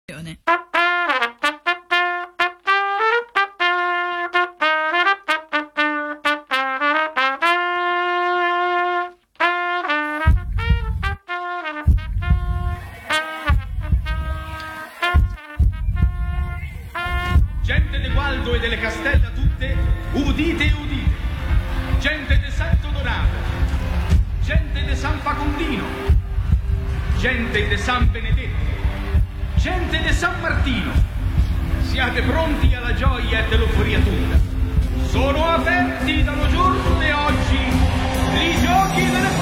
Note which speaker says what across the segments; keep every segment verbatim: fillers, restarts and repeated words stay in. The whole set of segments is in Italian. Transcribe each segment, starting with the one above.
Speaker 1: Gente de Gualdo e delle Castella tutte, udite e udite. Gente de Santo Donato, gente de San Facondino, gente de San Benedetto, gente de San Martino. Siate pronti alla gioia e dell'euforia tutta. Sono aperti dallo giorno di oggi i giochi delle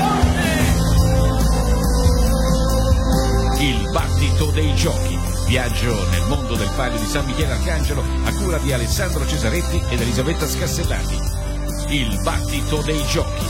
Speaker 1: forze.
Speaker 2: Il battito dei giochi. Viaggio nel mondo del Palio di San Michele Arcangelo a cura di Alessandro Cesaretti ed Elisabetta Scassellati. Il battito dei giochi.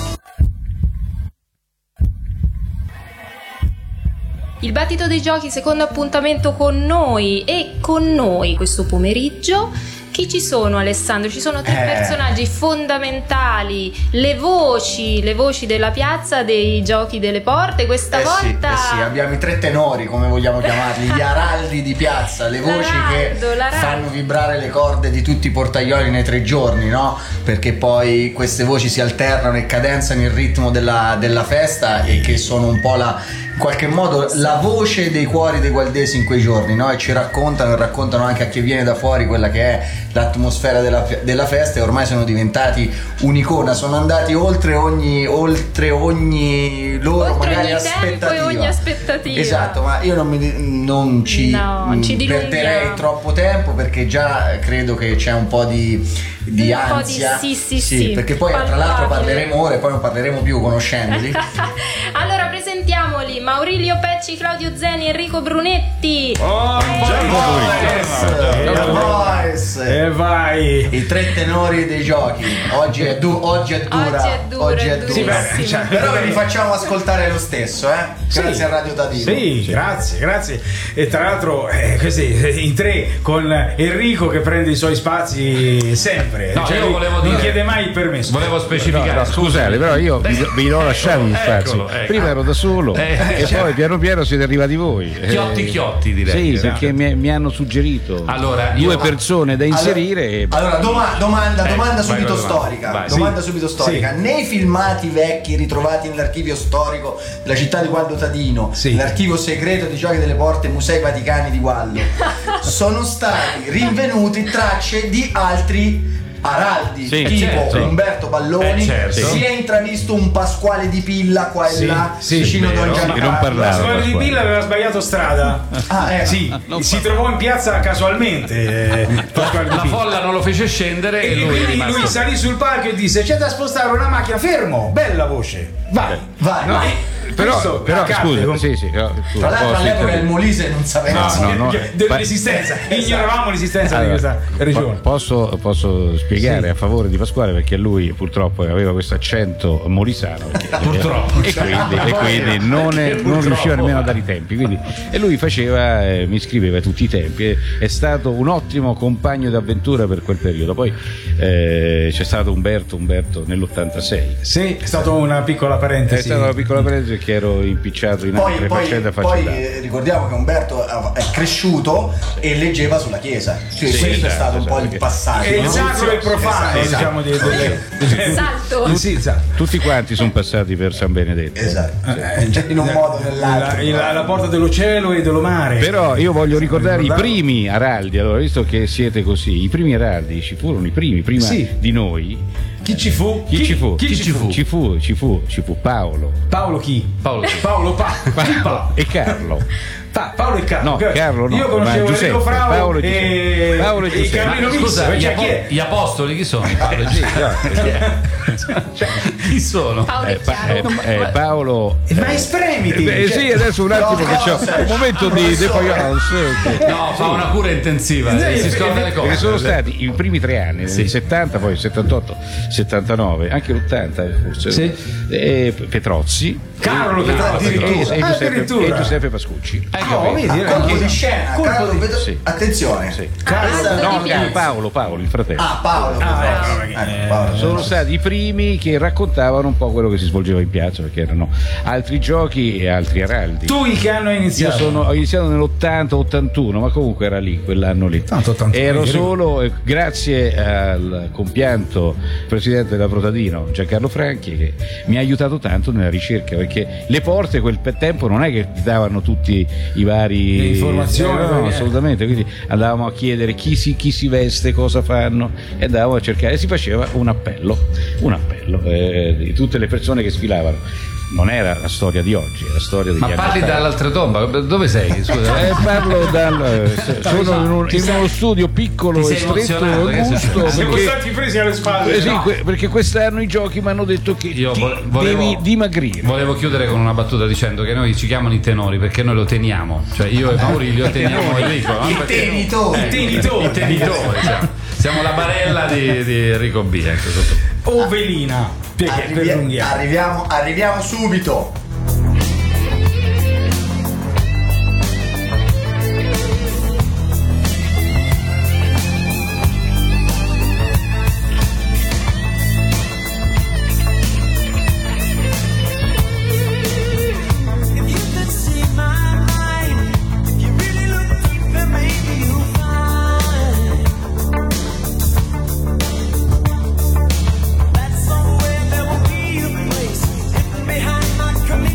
Speaker 3: Il battito dei giochi, secondo appuntamento con noi, e con noi questo pomeriggio chi ci sono, Alessandro? Ci sono tre
Speaker 4: Eh.
Speaker 3: personaggi fondamentali, le voci, le voci della piazza dei giochi delle porte. Questa
Speaker 4: Eh sì,
Speaker 3: volta
Speaker 4: eh sì, abbiamo i tre tenori, come vogliamo chiamarli, gli araldi di piazza, le voci
Speaker 3: L'araldo,
Speaker 4: che
Speaker 3: l'araldo.
Speaker 4: fanno vibrare le corde di tutti i portaioli nei tre giorni, no? Perché poi queste voci si alternano e cadenzano il ritmo della, della festa e che sono un po' la, in qualche modo la voce dei cuori dei gualdesi in quei giorni, no? E ci raccontano e raccontano anche a chi viene da fuori quella che è l'atmosfera della, della festa, e ormai sono diventati un'icona, sono andati oltre ogni, oltre ogni loro
Speaker 3: Oltre
Speaker 4: magari
Speaker 3: ogni tempo
Speaker 4: aspettativa.
Speaker 3: e ogni aspettativa.
Speaker 4: Esatto, ma io non, mi, non ci
Speaker 3: No, non ci
Speaker 4: mh,
Speaker 3: dilunghiamo.
Speaker 4: perderei troppo tempo, perché già credo che c'è un po' di, di
Speaker 3: Un po' di
Speaker 4: ansia.
Speaker 3: sì, sì, sì,
Speaker 4: perché poi tra l'altro
Speaker 3: palpabile.
Speaker 4: parleremo ora e poi non parleremo più conoscendoli.
Speaker 3: Allora presentiamoli: Maurilio Pecci, Claudio Zeni, Enrico Brunetti.
Speaker 5: Oh,
Speaker 4: The Voice.
Speaker 5: E vai.
Speaker 4: I tre tenori dei giochi. Oggi è, du- oggi è dura.
Speaker 3: Oggi è dura,
Speaker 4: Oggi
Speaker 3: è
Speaker 4: è dura.
Speaker 5: Sì, beh,
Speaker 3: durissimo.
Speaker 5: cioè,
Speaker 4: Però ve li facciamo ascoltare lo stesso, eh? Grazie
Speaker 5: Sì.
Speaker 4: a Radio Tadino.
Speaker 5: Sì, grazie, grazie. E tra l'altro, eh, così, in tre con Enrico che prende i suoi spazi sempre.
Speaker 6: No, io
Speaker 5: lui
Speaker 6: volevo
Speaker 5: non
Speaker 6: dire-
Speaker 5: chiede mai il permesso.
Speaker 6: Volevo specificare.
Speaker 7: No, no, scusate, però io vi, do- vi do lasciare gli spazi.
Speaker 6: Eccolo, ecco.
Speaker 7: Prima ero da solo
Speaker 6: Eh,
Speaker 7: e
Speaker 6: cioè-
Speaker 7: poi piano piano siete arrivati voi.
Speaker 6: Chiotti,
Speaker 7: Eh,
Speaker 6: chiotti, direi.
Speaker 7: Sì, perché mi, mi hanno suggerito
Speaker 6: Allora, io-
Speaker 7: due persone da inserire. e-
Speaker 4: Allora, doma- domanda,
Speaker 6: Eh,
Speaker 4: domanda
Speaker 6: vai,
Speaker 4: subito
Speaker 6: vai, vai.
Speaker 4: storica.
Speaker 6: Vai,
Speaker 4: domanda
Speaker 5: sì.
Speaker 4: subito storica. Nei filmati vecchi ritrovati nell'archivio storico della città di Gualdo Tadino,
Speaker 5: Sì.
Speaker 4: l'archivio segreto di Giochi delle Porte, Musei Vaticani di Gualdo, sono stati rinvenuti tracce di altri araldi,
Speaker 7: Sì,
Speaker 4: tipo
Speaker 6: certo.
Speaker 4: Umberto Balloni.
Speaker 6: Eh, certo.
Speaker 4: Si è intravisto un Pasquale di Pilla qua e
Speaker 5: Sì,
Speaker 4: là,
Speaker 5: sì,
Speaker 4: vicino a Don
Speaker 6: vero.
Speaker 4: Giancarlo.
Speaker 7: Che non parlava.
Speaker 5: Pasquale di
Speaker 7: Pasquale.
Speaker 5: Pilla aveva sbagliato strada.
Speaker 4: Ah, eh.
Speaker 5: Sì, si trovò in piazza casualmente. eh, Pasquale di
Speaker 6: La
Speaker 5: Pilla.
Speaker 6: folla non lo fece scendere e,
Speaker 5: E
Speaker 6: lui è
Speaker 5: quindi
Speaker 6: rimasto.
Speaker 5: lui salì sul palco e disse: c'è da spostare una macchina, fermo, bella voce, vai,
Speaker 4: Vai.
Speaker 5: No,
Speaker 7: Però,
Speaker 5: questo
Speaker 7: però
Speaker 5: accadde
Speaker 7: scusa,
Speaker 5: con-
Speaker 7: sì, sì, però, scusa,
Speaker 4: Tra l'altro
Speaker 7: posso
Speaker 4: all'epoca il
Speaker 7: intervenire?
Speaker 4: Molise non sapeva.
Speaker 7: No, no, no.
Speaker 5: dell'esistenza, ignoravamo l'esistenza
Speaker 7: Allora,
Speaker 5: di questa regione.
Speaker 7: po- Posso, posso spiegare
Speaker 5: Sì.
Speaker 7: a favore di Pasquale, perché lui purtroppo aveva questo accento molisano perché-
Speaker 6: Purtroppo,
Speaker 7: e quindi, e quindi non, è-
Speaker 6: Perché
Speaker 7: non riusciva
Speaker 6: purtroppo.
Speaker 7: nemmeno a dare i tempi, quindi, e lui faceva eh, mi scriveva tutti i tempi, è, è stato un ottimo compagno d'avventura per quel periodo. Poi eh, c'è stato Umberto Umberto nell'ottantasei.
Speaker 5: Sì, è stata una piccola
Speaker 7: È
Speaker 5: parentesi.
Speaker 7: stata una piccola parentesi perché ero impicciato in
Speaker 4: Poi,
Speaker 7: altre
Speaker 4: poi,
Speaker 7: faccende
Speaker 4: poi
Speaker 7: affaccentate.
Speaker 4: eh, ricordiamo che Umberto è cresciuto e leggeva sulla chiesa. Cioè,
Speaker 7: Sì,
Speaker 4: questo è
Speaker 7: esatto,
Speaker 4: stato un po'
Speaker 7: esatto.
Speaker 4: il passaggio.
Speaker 5: E il
Speaker 4: no?
Speaker 5: sacro e il profano,
Speaker 4: Esatto.
Speaker 5: diciamo, di- delle-
Speaker 3: Salto.
Speaker 5: Sì, esatto.
Speaker 7: Tutti quanti sono passati per San Benedetto.
Speaker 4: Esatto.
Speaker 5: Eh,
Speaker 4: Cioè, in un modo o
Speaker 5: la,
Speaker 4: nell'altro.
Speaker 5: la- la porta dello cielo e dello mare.
Speaker 7: Però io voglio ricordare i
Speaker 5: Ricordavo-
Speaker 7: primi araldi, allora, visto che siete così, i primi araldi ci furono i primi, prima
Speaker 5: Sì.
Speaker 7: di noi.
Speaker 5: Chi ci fu?
Speaker 7: Chi, ci fu?
Speaker 5: Chi ci fu?
Speaker 7: Ci fu, ci fu, ci fu Paolo.
Speaker 5: Paolo chi?
Speaker 6: Paolo chi?
Speaker 5: Paolo Pa. Chi
Speaker 7: Paolo
Speaker 5: Pa?
Speaker 7: e Carlo.
Speaker 5: Pa- Paolo e Carlo.
Speaker 7: No, Carlo no,
Speaker 5: Io conoscevo
Speaker 7: ma Giuseppe,
Speaker 5: Enrico Frau
Speaker 7: Paolo e
Speaker 5: e,
Speaker 7: Giuseppe. Paolo e
Speaker 5: e
Speaker 7: Giuseppe.
Speaker 5: Carlino
Speaker 6: Ma
Speaker 5: Mix.
Speaker 6: scusa, gli,
Speaker 5: Cioè,
Speaker 6: apo-
Speaker 5: chi è?
Speaker 6: gli apostoli chi sono? Paolo e
Speaker 7: Sì,
Speaker 6: Giuseppe?
Speaker 7: no,
Speaker 6: Chi sono?
Speaker 3: Paolo
Speaker 7: eh,
Speaker 3: è
Speaker 7: pa-
Speaker 3: chiaro.
Speaker 7: eh, eh, Paolo.
Speaker 5: Ma espremiti!
Speaker 7: Eh, sì, adesso un attimo
Speaker 4: No,
Speaker 7: che c'ho
Speaker 4: no,
Speaker 7: un momento di defogliarsi.
Speaker 6: No, fa una cura intensiva,
Speaker 5: Sì,
Speaker 6: si
Speaker 5: sì,
Speaker 6: scorda le
Speaker 7: Perché
Speaker 6: cose.
Speaker 7: sono stati i primi tre anni, nel
Speaker 6: Sì.
Speaker 7: settanta, poi il settantotto, settantanove, anche l'ottanta forse,
Speaker 5: Sì.
Speaker 7: e Petrozzi,
Speaker 5: Carlo
Speaker 7: e,
Speaker 5: Petrozzi,
Speaker 7: e- e- e
Speaker 5: addirittura.
Speaker 7: Giuseppe,
Speaker 5: Addirittura.
Speaker 7: e Giuseppe Pascucci.
Speaker 6: Ecco
Speaker 5: no, vedi,
Speaker 4: A colpo
Speaker 5: anche-
Speaker 4: di scena,
Speaker 5: colpo
Speaker 4: Carlo,
Speaker 5: di-
Speaker 4: vedo-
Speaker 7: sì.
Speaker 4: attenzione.
Speaker 7: Sì.
Speaker 3: Carlo
Speaker 7: No,
Speaker 3: di
Speaker 7: no,
Speaker 3: Pizzo.
Speaker 7: Paolo, Paolo, il fratello.
Speaker 4: Ah, Paolo.
Speaker 5: Ah,
Speaker 4: ecco,
Speaker 5: ecco,
Speaker 4: ecco,
Speaker 5: eh,
Speaker 4: Paolo.
Speaker 7: Sono stati i primi che raccontavano un po' quello che si svolgeva in piazza, perché erano altri giochi e altri araldi.
Speaker 5: Tu in che anno hai
Speaker 7: Io
Speaker 5: iniziato?
Speaker 7: sono, ho iniziato nell'ottanta ottantuno, ma comunque era lì, quell'anno lì.
Speaker 5: Tanto ottantuno,
Speaker 7: Ero
Speaker 5: vedi?
Speaker 7: solo, eh, grazie al compianto presidente della Protadino, Giancarlo Franchi, che mi ha aiutato tanto nella ricerca, perché le porte quel pe- tempo non è che ti davano tutti i vari
Speaker 5: Le informazioni,
Speaker 7: Eh, no, no,
Speaker 5: perché-
Speaker 7: assolutamente. Quindi andavamo a chiedere chi si, chi si veste, cosa fanno, e andavamo a cercare, e si faceva un appello, un appello eh, di tutte le persone che sfilavano. Non era la storia di oggi, è la storia degli
Speaker 6: Ma
Speaker 7: anni
Speaker 6: parli
Speaker 7: ottanta.
Speaker 6: dall'altretomba? Dove sei? Scusa.
Speaker 7: Eh, parlo dal. eh, sono in, un-
Speaker 6: Ti
Speaker 7: in
Speaker 6: sei-
Speaker 7: uno studio piccolo
Speaker 6: ti
Speaker 7: e
Speaker 6: sei
Speaker 7: stretto
Speaker 6: emozionato,
Speaker 7: e
Speaker 6: che
Speaker 7: gusto.
Speaker 6: succede?
Speaker 5: Siamo
Speaker 7: Perché,
Speaker 5: stati presi alle spalle.
Speaker 7: eh, sì,
Speaker 5: no?
Speaker 7: que- perché quest'anno i giochi mi hanno detto che
Speaker 6: Io
Speaker 7: ti
Speaker 6: vo- volevo-
Speaker 7: devi dimagrire.
Speaker 6: Volevo chiudere con una battuta dicendo che noi ci chiamano i tenori perché noi lo teniamo, cioè io e Maurilio teniamo Enrico, no?
Speaker 4: I
Speaker 6: Perché-
Speaker 4: tenitori.
Speaker 6: Eh,
Speaker 5: tenitori.
Speaker 6: i tenitori, siamo. Siamo la barella di, di Enrico B. Ecco, sotto.
Speaker 5: O velina. Perché per
Speaker 4: Arrivi-
Speaker 5: lunghiare.
Speaker 4: arriviamo, arriviamo subito.
Speaker 8: If you could see my mind, if you really look deep, then maybe you'll find that somewhere there will be a place hidden behind my commitment.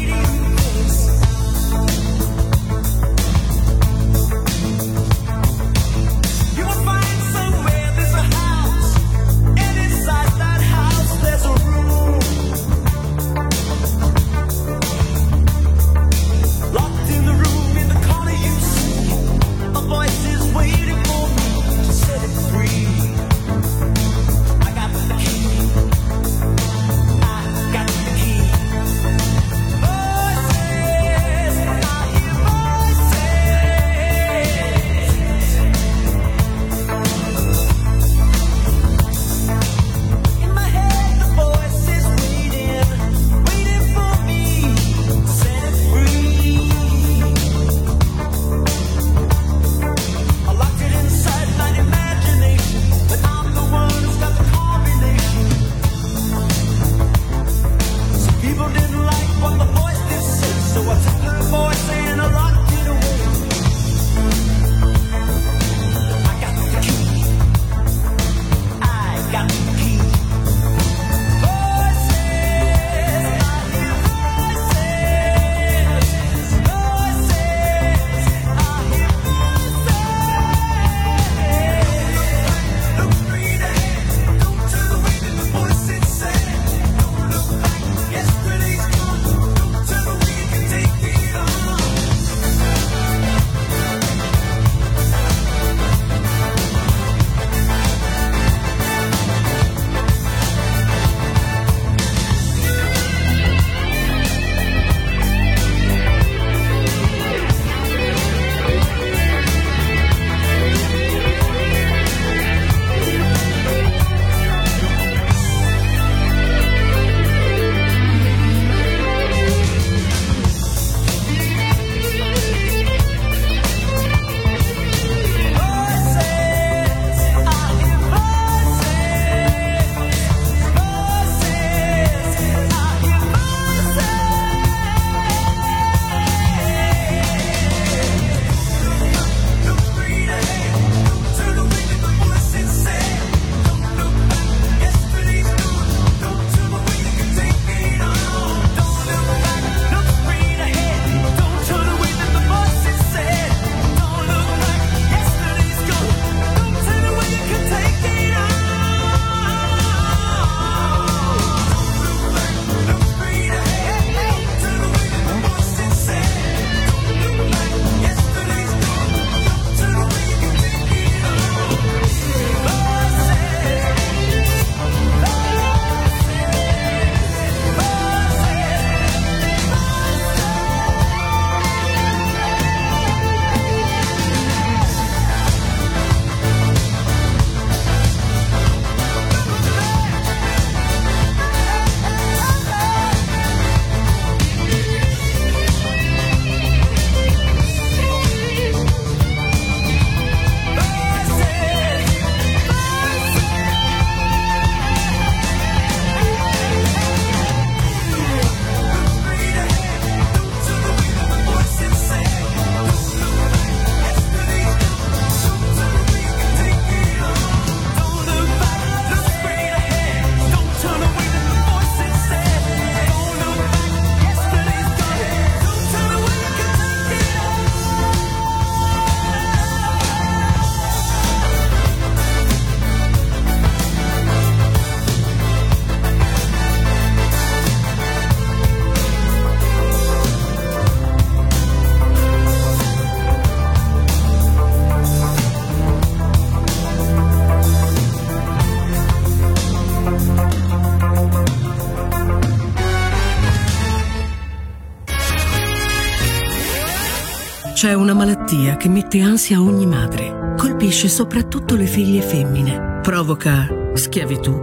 Speaker 9: C'è una malattia che mette ansia a ogni madre. Colpisce soprattutto le figlie femmine. Provoca schiavitù,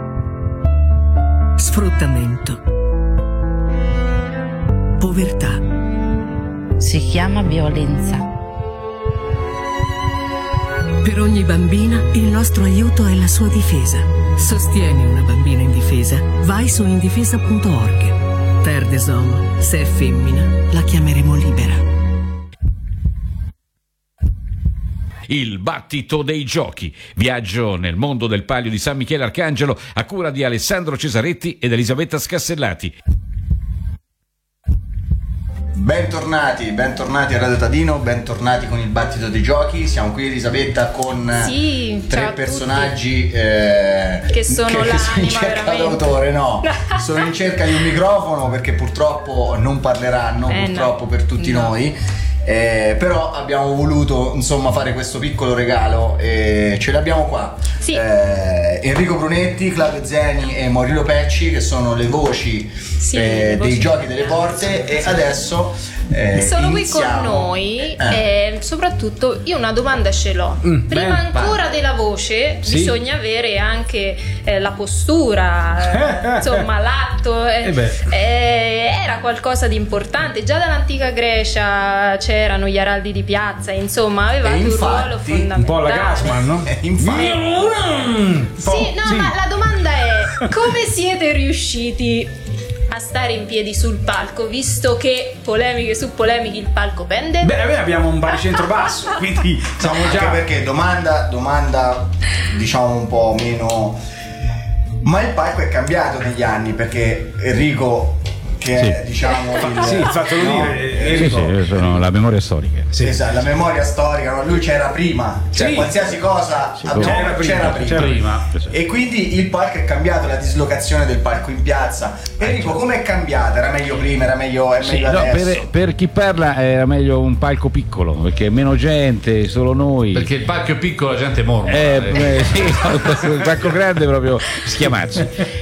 Speaker 9: sfruttamento, povertà.
Speaker 10: Si chiama violenza.
Speaker 9: Per ogni bambina il nostro aiuto è la sua difesa. Sostieni una bambina indifesa. Vai su indifesa punto org. Terre des Hommes, se è femmina, la chiameremo libera.
Speaker 2: Il battito dei giochi. Viaggio nel mondo del Palio di San Michele Arcangelo a cura di Alessandro Cesaretti ed Elisabetta Scassellati.
Speaker 4: Bentornati, bentornati a Radio Tadino, bentornati con il battito dei giochi. Siamo qui Elisabetta con
Speaker 3: Sì,
Speaker 4: tre
Speaker 3: ciao a
Speaker 4: personaggi eh,
Speaker 3: Che sono
Speaker 4: che, che sono in
Speaker 3: l'anima,
Speaker 4: cerca
Speaker 3: veramente.
Speaker 4: d'autore, no, sono in cerca di un microfono perché purtroppo non parleranno,
Speaker 3: Eh,
Speaker 4: purtroppo
Speaker 3: no.
Speaker 4: per tutti
Speaker 3: No.
Speaker 4: noi. Eh, però abbiamo voluto insomma fare questo piccolo regalo e ce l'abbiamo qua.
Speaker 3: Sì.
Speaker 4: Eh, Enrico Brunetti, Claudio Zeni e Maurizio Pecci, che sono le voci,
Speaker 3: Sì,
Speaker 4: eh,
Speaker 3: le voci.
Speaker 4: dei giochi delle porte, e adesso eh,
Speaker 3: Sono qui con
Speaker 4: iniziamo.
Speaker 3: noi
Speaker 4: Eh.
Speaker 3: e soprattutto io una domanda ce l'ho.
Speaker 5: Mm,
Speaker 3: Prima
Speaker 5: bene,
Speaker 3: ancora
Speaker 4: vai.
Speaker 3: della voce
Speaker 5: Sì.
Speaker 3: bisogna avere anche eh, la postura, eh, insomma l'atto. eh,
Speaker 5: Eh beh.
Speaker 3: eh, era qualcosa di importante. Già dall'antica Grecia c'erano gli araldi di piazza, insomma avevate
Speaker 4: E
Speaker 3: un
Speaker 4: infatti,
Speaker 3: ruolo
Speaker 4: un
Speaker 3: fondamentale.
Speaker 5: Un po' alla Gassman, no?
Speaker 4: Eh, infatti.
Speaker 5: Un po',
Speaker 3: Sì, no, ma la domanda è come siete riusciti a stare in piedi sul palco, visto che polemiche su polemiche il palco pende?
Speaker 5: Beh, noi abbiamo un baricentro basso, quindi siamo
Speaker 4: Anche
Speaker 5: già.
Speaker 4: perché domanda, domanda diciamo un po' meno, ma il palco è cambiato negli anni, perché Enrico, che è
Speaker 7: Sì.
Speaker 4: diciamo il,
Speaker 5: Sì, fatelo
Speaker 4: no?
Speaker 5: dire,
Speaker 7: Sì,
Speaker 5: Enrico.
Speaker 7: sì, sono la memoria storica.
Speaker 5: Sì.
Speaker 4: Esatto, la memoria storica, no? Lui c'era prima, cioè
Speaker 5: Sì.
Speaker 4: qualsiasi cosa
Speaker 7: Sì,
Speaker 4: abbiamo-
Speaker 5: c'era prima,
Speaker 4: c'era prima.
Speaker 5: c'era
Speaker 6: Prima.
Speaker 4: E quindi il palco è cambiato, la dislocazione del palco in piazza. Enrico, com'è cambiata? Era meglio prima, era meglio, è
Speaker 7: Sì,
Speaker 4: meglio
Speaker 7: no,
Speaker 4: adesso?
Speaker 7: per, per chi parla era meglio un palco piccolo, perché meno gente, solo noi.
Speaker 6: Perché il palco è piccolo, la gente mormora.
Speaker 7: Eh,
Speaker 6: eh.
Speaker 7: eh, sì, il palco grande proprio schiamazzi.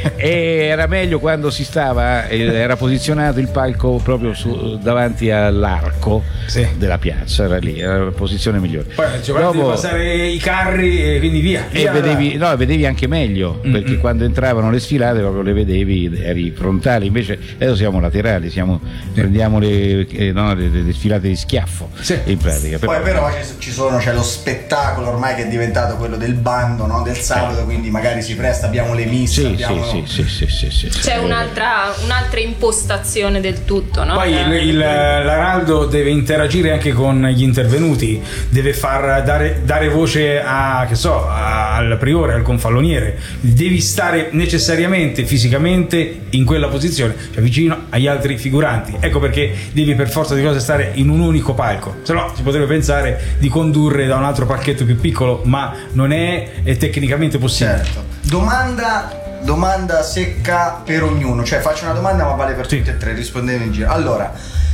Speaker 7: E era meglio quando si stava, eh, era posizionato il palco proprio su, davanti all'arco
Speaker 5: Sì.
Speaker 7: della piazza, era lì, era la posizione migliore.
Speaker 5: Poi cioè, guarda, devi passare i carri e quindi via.
Speaker 7: E
Speaker 5: via
Speaker 7: vedevi, no, vedevi anche meglio,
Speaker 5: Mm,
Speaker 7: perché
Speaker 5: mm.
Speaker 7: quando entravano le sfilate proprio le vedevi, eri frontali, invece adesso siamo laterali, siamo, prendiamo le, eh, no, le, le sfilate di schiaffo,
Speaker 5: Sì.
Speaker 7: in pratica.
Speaker 4: Poi però ci- ci sono, c'è lo spettacolo ormai che è diventato quello del bando, no? Del sabato, quindi magari si presta, abbiamo le misse,
Speaker 7: Sì,
Speaker 4: abbiamo...
Speaker 7: sì, sì, sì, sì, sì, sì.
Speaker 3: C'è un'altra, un'altra impostazione del tutto, no?
Speaker 5: Poi il, il- l'Araldo deve interagire anche con gli intervenuti, deve far dare, dare voce a, che so, a- al priore, al confalloniere. Devi stare necessariamente fisicamente in quella posizione, cioè vicino agli altri figuranti. Ecco perché devi per forza di cose stare in un unico palco. Se no si potrebbe pensare di condurre da un altro palchetto più piccolo, ma non è, è tecnicamente possibile.
Speaker 4: Certo. Domanda, domanda secca per ognuno, cioè faccio una domanda ma vale per
Speaker 5: Sì.
Speaker 4: tutti e tre, rispondete in giro. Allora,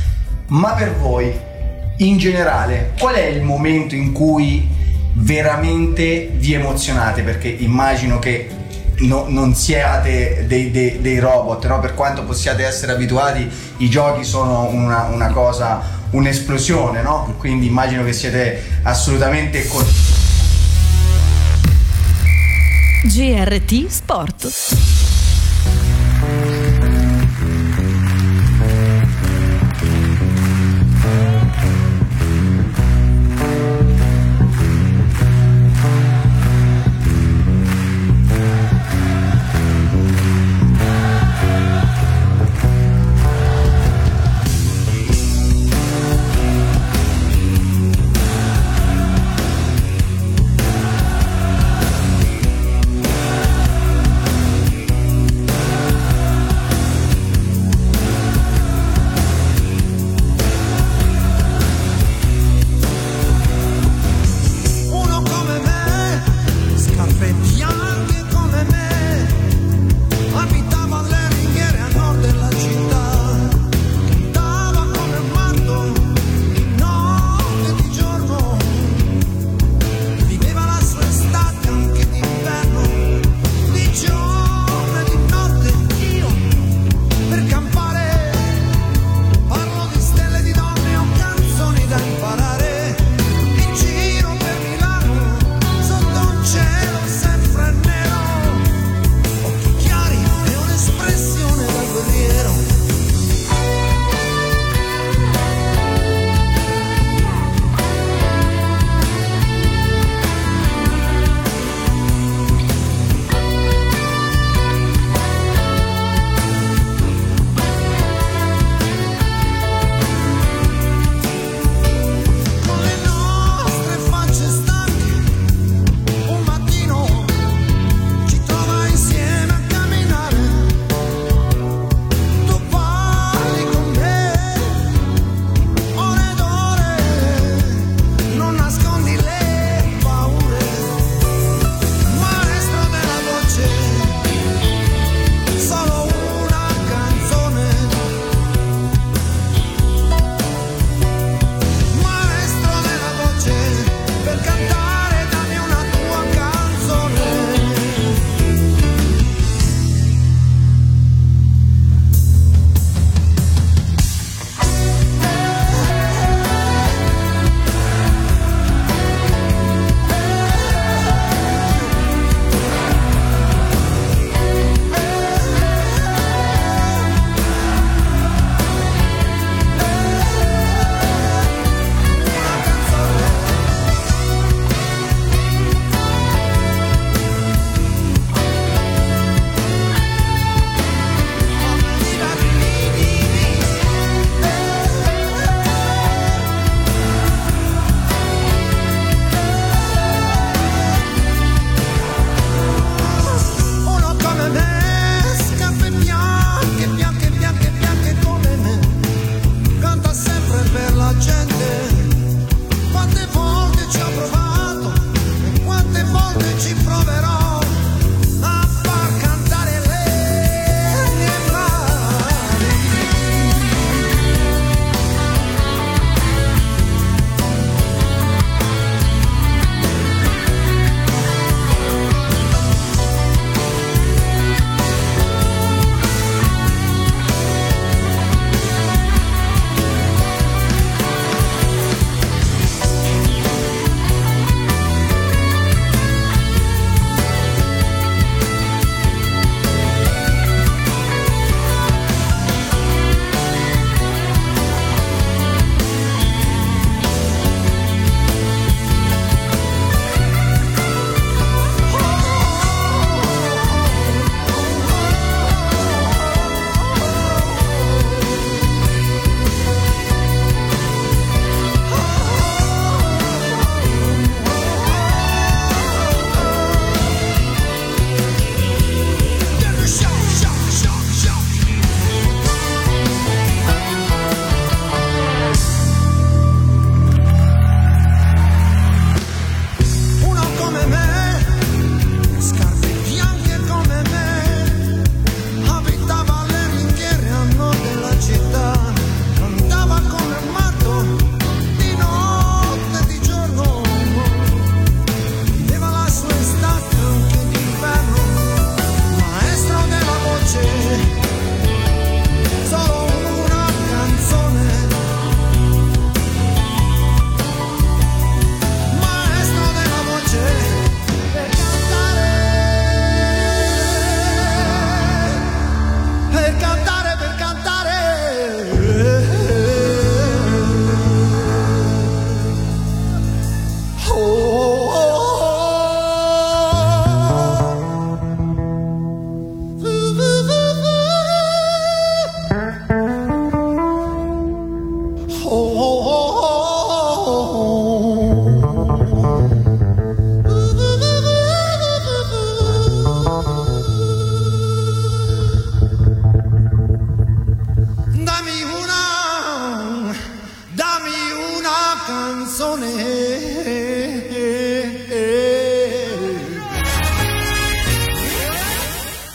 Speaker 4: ma per voi in generale qual è il momento in cui veramente vi emozionate? Perché immagino che no- non siate dei, dei- dei robot, no? Per quanto possiate essere abituati, i giochi sono una, una cosa, un'esplosione, no? Quindi immagino che siete assolutamente con...
Speaker 11: G R T Sport.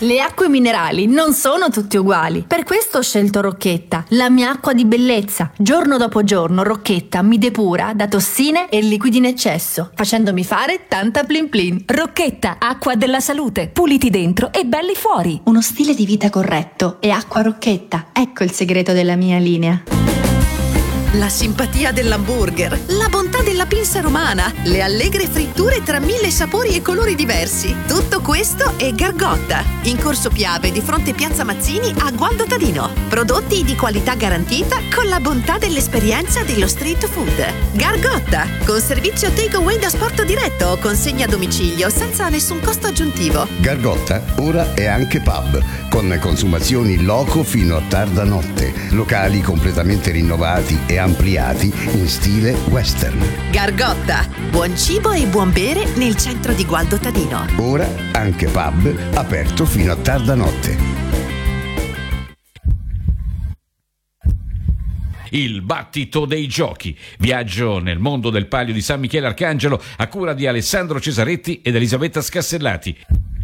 Speaker 11: Le acque minerali non sono tutte uguali. Per questo ho scelto Rocchetta, la mia acqua di bellezza. Giorno dopo giorno Rocchetta mi depura da tossine e liquidi in eccesso, facendomi fare tanta plin plin.
Speaker 9: Rocchetta, acqua della salute. Puliti dentro e belli fuori.
Speaker 12: Uno stile di vita corretto e acqua Rocchetta. Ecco il segreto della mia linea.
Speaker 13: La simpatia dell'hamburger, la bontà della pinza romana, le allegre fritture tra mille sapori e colori diversi. Tutto questo è Gargotta, in Corso Piave di fronte Piazza Mazzini a Gualdo Tadino. Prodotti di qualità garantita con la bontà dell'esperienza dello street food. Gargotta, con servizio take away da sporto diretto o consegna a domicilio senza nessun costo aggiuntivo.
Speaker 14: Gargotta ora è anche pub, con consumazioni in loco fino a tarda notte. Locali completamente rinnovati e ampliati in stile western.
Speaker 13: Gargotta, buon cibo e buon bere nel centro di Gualdo Tadino.
Speaker 14: Ora anche pub aperto fino a tarda notte.
Speaker 2: Il battito dei giochi. Viaggio nel mondo del Palio di San Michele Arcangelo a cura di Alessandro Cesaretti ed Elisabetta Scassellati.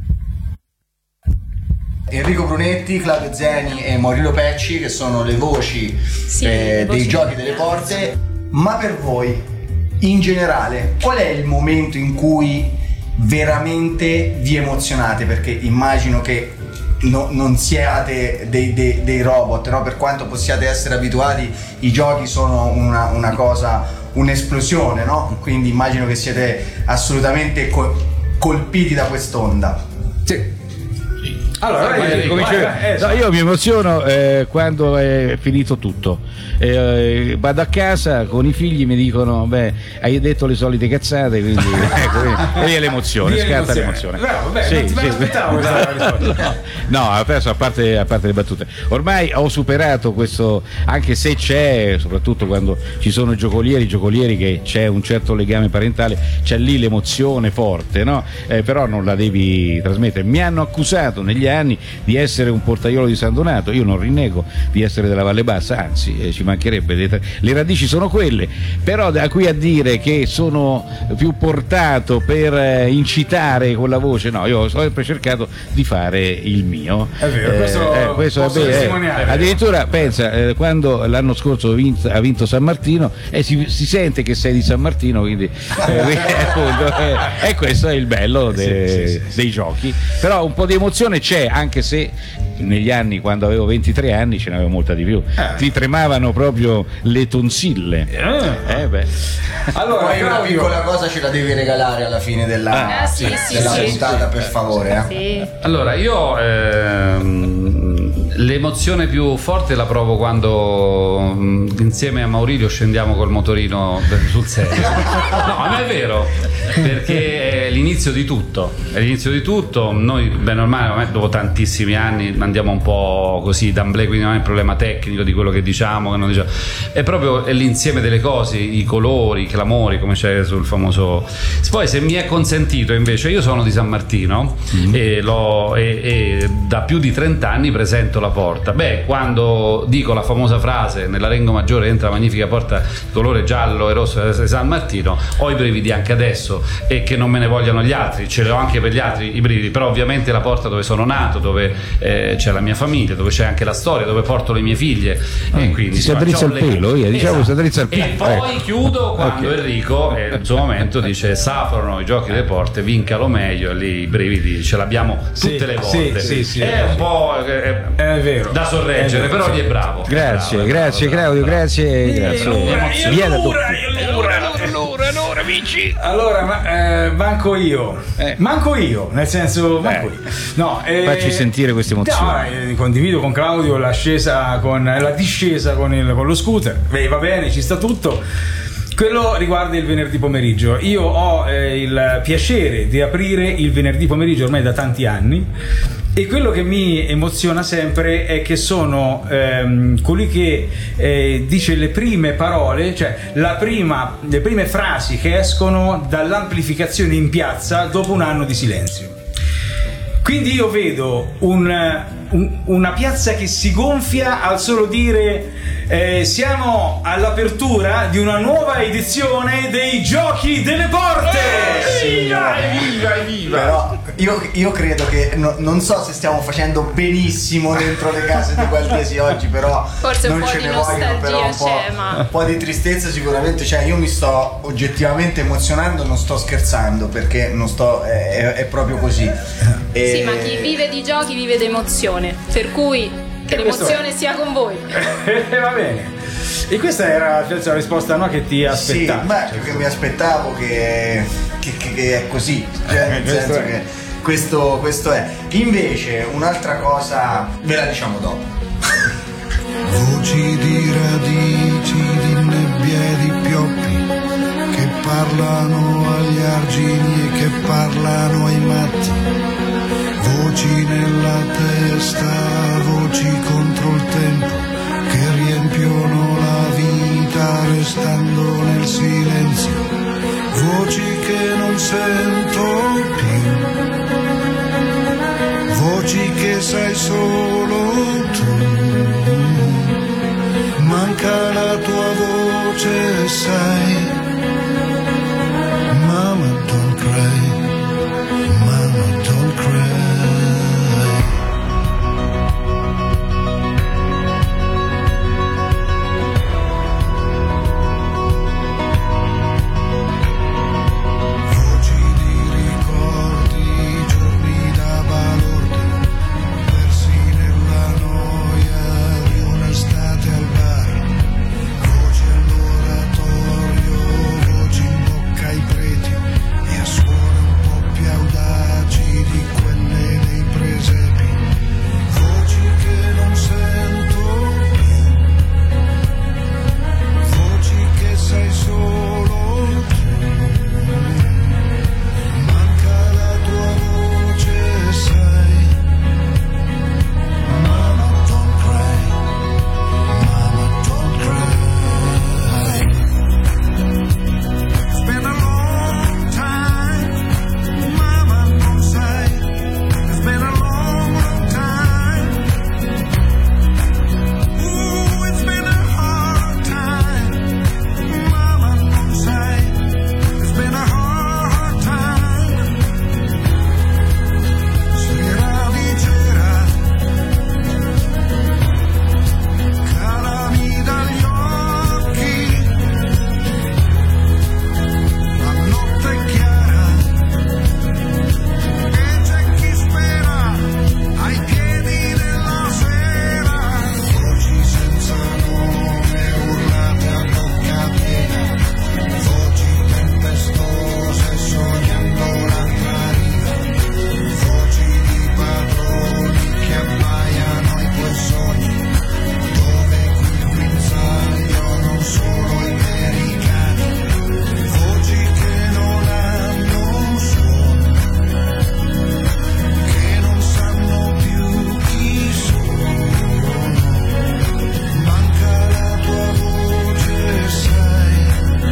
Speaker 4: Enrico Brunetti, Claudio Zeni e Maurizio Pecci, che sono le voci,
Speaker 3: Sì,
Speaker 4: eh,
Speaker 3: le voci
Speaker 4: dei giochi delle porte. Ma per voi, in generale, qual è il momento in cui veramente vi emozionate? Perché immagino che no, non siate dei, dei, dei robot, no? Per quanto possiate essere abituati, i giochi sono una, una cosa, un'esplosione, no? Quindi immagino che siete assolutamente col- colpiti da quest'onda.
Speaker 5: Sì. Allora,
Speaker 7: Vai,
Speaker 5: vai,
Speaker 7: comincio
Speaker 5: vai,
Speaker 7: io.
Speaker 5: vai, eh,
Speaker 7: No, io mi emoziono eh, quando è finito tutto. Eh, vado a casa con i figli, mi dicono: beh, hai detto le solite cazzate, quindi ecco, e lì è l'emozione,
Speaker 5: Lì è
Speaker 7: scatta
Speaker 5: l'emozione.
Speaker 7: l'emozione.
Speaker 5: Bravo, beh,
Speaker 7: Sì,
Speaker 5: non ti me
Speaker 7: sì.
Speaker 5: l'aspettavo questa risposta.
Speaker 7: No, adesso a parte, a parte le battute, ormai ho superato questo, anche se c'è, soprattutto quando ci sono giocolieri, giocolieri che c'è un certo legame parentale, c'è lì l'emozione forte, no? Eh, però non la devi trasmettere. Mi hanno accusato negli anni di essere un portaiolo di San Donato, io non rinnego di essere della Valle Bassa, anzi eh, ci mancherebbe, le, le radici sono quelle, però da qui a dire che sono più portato per eh, incitare con la voce, no, io ho sempre cercato di fare il mio.
Speaker 5: È vero, questo,
Speaker 7: eh, questo
Speaker 5: posso
Speaker 7: vabbè,
Speaker 5: testimoniare.
Speaker 7: eh, addirittura pensa, eh, quando l'anno scorso ha vinto, ha vinto San Martino e eh, si, si sente che sei di San Martino, quindi eh, appunto, eh, e questo è il bello de,
Speaker 5: sì, sì, sì,
Speaker 7: dei giochi. Però un po' di emozione c'è, anche se negli anni, quando avevo ventitré anni, ce n'avevo molta di più,
Speaker 4: Eh.
Speaker 7: ti tremavano proprio le tonsille.
Speaker 5: Eh.
Speaker 7: Eh beh.
Speaker 5: Allora,
Speaker 4: Poi una
Speaker 5: Claudio-
Speaker 4: piccola cosa ce la devi regalare alla fine della,
Speaker 3: Ah, sì, sì,
Speaker 4: della
Speaker 3: sì.
Speaker 4: puntata, per favore. Eh.
Speaker 3: Sì.
Speaker 6: Allora, io ehm, l'emozione più forte la provo quando mm, insieme a Maurizio scendiamo col motorino per- sul serio. No, ma è vero, perché è l'inizio di tutto. È l'inizio di tutto. Noi, bene o male, ormai dopo tantissimi anni andiamo un po' così d'amblè, quindi non è un problema tecnico di quello che diciamo, che non diciamo. È proprio l'insieme delle cose, i colori, i clamori, come c'è sul famoso. Poi, se mi è consentito, invece, io sono di San Martino mm-hmm. e, l'ho, e, e da più di trenta anni presento la porta. Beh, quando dico la famosa frase nella Rengo Maggiore entra la magnifica porta di colore giallo e rosso di San Martino, ho i brividi anche adesso, e che non me ne vogliano gli altri, ce li ho anche per gli altri i brividi, però ovviamente la porta dove sono nato, dove eh, c'è la mia famiglia, dove c'è anche la storia, dove porto le mie figlie, e quindi
Speaker 7: Ti si
Speaker 6: insomma,
Speaker 7: addrizza
Speaker 6: c'ho
Speaker 7: il pelo,
Speaker 6: le-
Speaker 7: io diciamo
Speaker 6: Esatto.
Speaker 7: si addrizza il pelo.
Speaker 6: E poi
Speaker 7: Ecco.
Speaker 6: chiudo quando
Speaker 7: Ok.
Speaker 6: Enrico eh, il suo momento dice saprono i giochi delle porte, vincalo meglio, e lì i brividi ce l'abbiamo tutte
Speaker 5: Sì,
Speaker 6: le
Speaker 5: sì,
Speaker 6: volte.
Speaker 5: sì, sì,
Speaker 6: è
Speaker 5: sì.
Speaker 6: un po' eh,
Speaker 5: È vero.
Speaker 6: da sorreggere,
Speaker 5: È vero,
Speaker 6: però
Speaker 5: sì.
Speaker 6: lì è bravo.
Speaker 7: Grazie,
Speaker 6: Bravo,
Speaker 7: grazie
Speaker 6: bravo,
Speaker 7: Claudio,
Speaker 6: bravo.
Speaker 7: grazie, grazie. Via da tu.
Speaker 5: Allora, ma, eh, manco io,
Speaker 7: Eh.
Speaker 5: manco io, nel senso, manco io. No, eh,
Speaker 7: Facci sentire queste emozioni.
Speaker 5: No, eh, condivido con Claudio l'ascesa con la discesa con, il, con lo scooter. Beh, va bene, ci sta tutto. Quello riguarda il venerdì pomeriggio. Io ho eh, il piacere di aprire il venerdì pomeriggio ormai da tanti anni, e quello che mi emoziona sempre è che sono ehm, colui che eh, dice le prime parole, cioè la prima, le prime frasi che escono dall'amplificazione in piazza dopo un anno di silenzio. Quindi io vedo un, un, una piazza che si gonfia al solo dire eh, siamo all'apertura di una nuova edizione dei Giochi delle Porte!
Speaker 4: signore.
Speaker 5: Evviva, evviva!
Speaker 4: Però io, io credo che no- non so se stiamo facendo benissimo dentro le case di Gualdiesi oggi, però
Speaker 3: Forse un
Speaker 4: non
Speaker 3: po'
Speaker 4: ce
Speaker 3: di
Speaker 4: ne vogliono, però un
Speaker 3: nostalgia
Speaker 4: po',
Speaker 3: c'è, ma-
Speaker 4: un po' di tristezza sicuramente c'è. Io mi sto oggettivamente emozionando, non sto scherzando, perché non sto è, è proprio così. E...
Speaker 3: Sì, ma chi vive di giochi vive d'emozione, per cui che l'emozione sia con voi.
Speaker 5: Va bene. E questa era la risposta, no, che ti aspettavi?
Speaker 4: Sì, beh, che mi aspettavo che, che, che- che è così, cioè, nel
Speaker 5: questo
Speaker 4: senso
Speaker 5: è.
Speaker 4: che questo, questo è. Invece un'altra cosa ve la diciamo dopo.
Speaker 15: Voci di radici, di nebbie e di pioppi che parlano agli argini e che parlano ai matti. Voci nella testa, voci contro il tempo che riempiono la vita restando nel silenzio. Voci che non sento più, voci che sai solo tu. Manca la tua voce, sai. Mama, don't cry. Mama, don't cry. Voci di ricordi, giorni da balordi, persi nella noia di un'estate al bar. Voci all'oratorio, voci in bocca ai preti e a suore un po' più audaci di quelle dei presepi. Voci che non sento più, voci che sai solo tu. Manca la tua voce, sai. Mama, don't cry. Mama, don't cry. It's been a long time. Mama, non sai. It's been a long, long time. Ooh, it's been a hard time. Mama, non sai. It's been a hard time. Sera leggera, calami dagli occhi. La notte è chiara e c'è chi spera ai piedi della sera. Voci senza nome urlate a bocca piena, voci tempestose sognando l'altra riva, voci di padroni che abbaiano i tuoi sogni, dove qui il guinzaglio non solo i veri cani, voci che non hanno un suono, che non sanno più chi sono. Manca la tua voce, sai.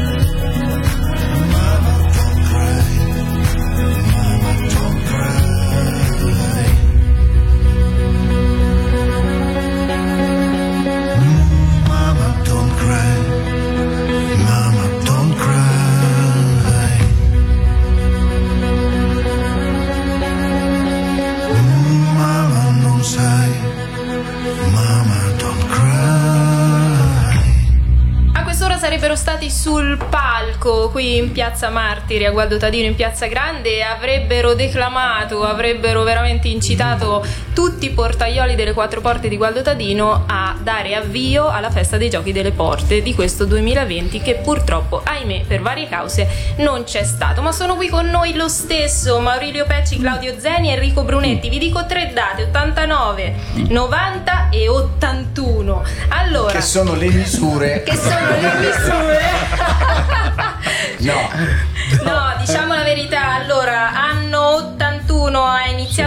Speaker 15: Mama, don't cry. Mama, don't cry. Mm, Mama, don't cry. Mama, don't cry. Mm, Mama, non sai. Mama, don't cry.
Speaker 3: A quest'ora sarebbero stati sul palco qui in Piazza Martiri, a Gualdo Tadino in Piazza Grande, e avrebbero declamato, avrebbero veramente incitato tutti i portaioli delle quattro porte di Gualdo Tadino a dare avvio alla festa dei giochi delle porte di questo duemilaventi, che purtroppo, ahimè, per varie cause non c'è stato. Ma sono qui con noi lo stesso Maurilio Pecci, Claudio Zeni e Enrico Brunetti. Vi dico tre date: ottantanove, novanta e ottantuno. Allora,
Speaker 4: Che sono le misure.
Speaker 3: che sono le misure.
Speaker 4: No.
Speaker 3: No, diciamo la verità. Allora, anno ottantuno ha iniziato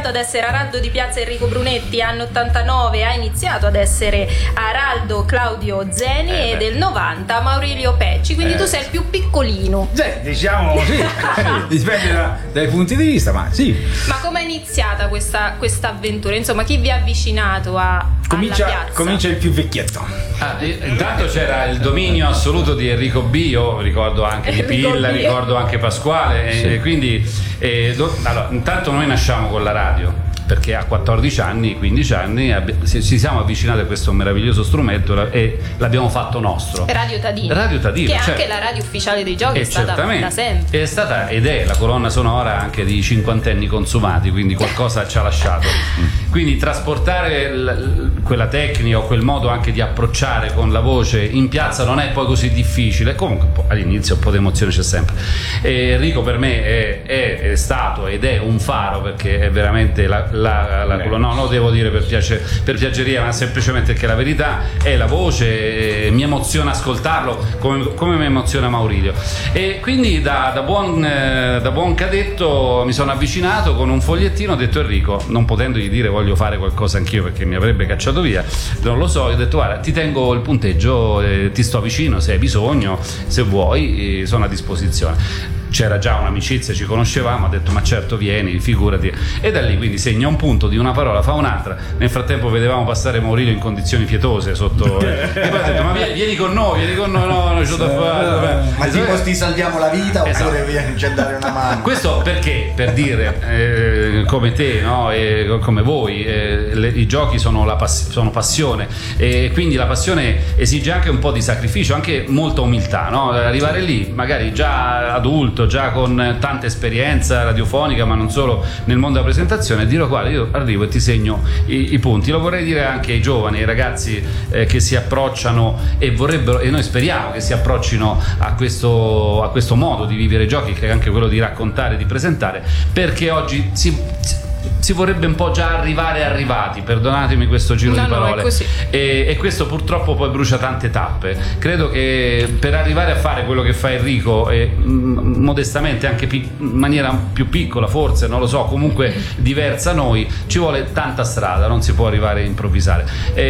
Speaker 3: iniziato ad essere Araldo di Piazza Enrico Brunetti, anno ottantanove ha iniziato ad essere Araldo Claudio Zeni
Speaker 5: Eh,
Speaker 3: e
Speaker 5: beh.
Speaker 3: del novanta Maurilio Pecci, quindi
Speaker 5: Eh,
Speaker 3: tu sei il più piccolino.
Speaker 5: Sì, diciamo sì, dipende da- dai punti di vista, ma sì.
Speaker 3: Ma com'è iniziata questa questa avventura? Insomma, chi vi ha avvicinato a, alla
Speaker 5: Comincia,
Speaker 3: piazza?
Speaker 5: comincia il più vecchietto.
Speaker 6: Ah, eh, intanto c'era il dominio assoluto di Enrico B, io ricordo anche di
Speaker 3: Enrico
Speaker 6: Pilla,
Speaker 3: B.
Speaker 6: ricordo anche Pasquale,
Speaker 5: Sì.
Speaker 6: e quindi eh, do- allora, intanto noi nasciamo con la radio, perché a quattordici anni, quindici anni abbi- ci ci siamo avvicinati a questo meraviglioso strumento la- e l'abbiamo fatto nostro.
Speaker 3: Radio Tadino.
Speaker 6: Radio Tadino,
Speaker 3: che è
Speaker 6: certo.
Speaker 3: anche la radio ufficiale dei giochi,
Speaker 6: E
Speaker 3: è stata
Speaker 6: certamente
Speaker 3: da sempre.
Speaker 6: è stata ed è la colonna sonora anche di cinquantenni consumati, quindi qualcosa ci ha lasciato. Quindi trasportare l- l- quella tecnica o quel modo anche di approcciare con la voce in piazza non è poi così difficile. Comunque un po', all'inizio un po' di emozione c'è sempre. E Enrico per me è, è- è stato ed è un faro, perché è veramente la, la, la colonna. No, non lo devo dire per, piace, per piaceria, ma semplicemente perché la verità è la voce, e mi emoziona ascoltarlo come, come mi emoziona Maurilio. E quindi da, da, buon, eh, da buon cadetto mi sono avvicinato con un fogliettino, ho detto Enrico, non potendogli dire voglio fare qualcosa anch'io perché mi avrebbe cacciato via, non lo so, ho detto guarda ti tengo il punteggio, eh, ti sto vicino se hai bisogno, se vuoi, eh, sono a disposizione. C'era già un'amicizia, ci conoscevamo, ha detto ma certo vieni, figurati, e da lì quindi segna un punto di una parola, fa un'altra. Nel frattempo vedevamo passare Maurilio in condizioni pietose sotto, e poi ha detto ma vieni, vieni con noi, vieni con noi, no, non c'ho da fare, vabbè.
Speaker 4: Ma tipo ti salviamo la vita
Speaker 6: Esatto.
Speaker 4: oppure vieni a dare una mano?
Speaker 6: Questo perché? Per dire, eh, come te, no? E come voi, eh, le- i giochi sono, la pass- sono passione, e quindi la passione esige anche un po' di sacrificio, anche molta umiltà, no? Arrivare lì, magari già adulto, già con tanta esperienza radiofonica, ma non solo nel mondo della presentazione, e dire guarda io arrivo e ti segno i, i punti. Lo vorrei dire anche ai giovani, ai ragazzi eh, che si approcciano e vorrebbero, e noi speriamo che si approccino a questo, a questo modo di vivere i giochi, che è anche quello di raccontare, di presentare, perché oggi si si vorrebbe un po' già arrivare arrivati, perdonatemi questo giro
Speaker 3: No,
Speaker 6: di
Speaker 3: no, è
Speaker 6: parole,
Speaker 3: così.
Speaker 6: e, e questo purtroppo poi brucia tante tappe. Credo che per arrivare a fare quello che fa Enrico, e mh, modestamente anche pi- in maniera più piccola forse, non lo so, comunque diversa a noi, ci vuole tanta strada, non si può arrivare a improvvisare.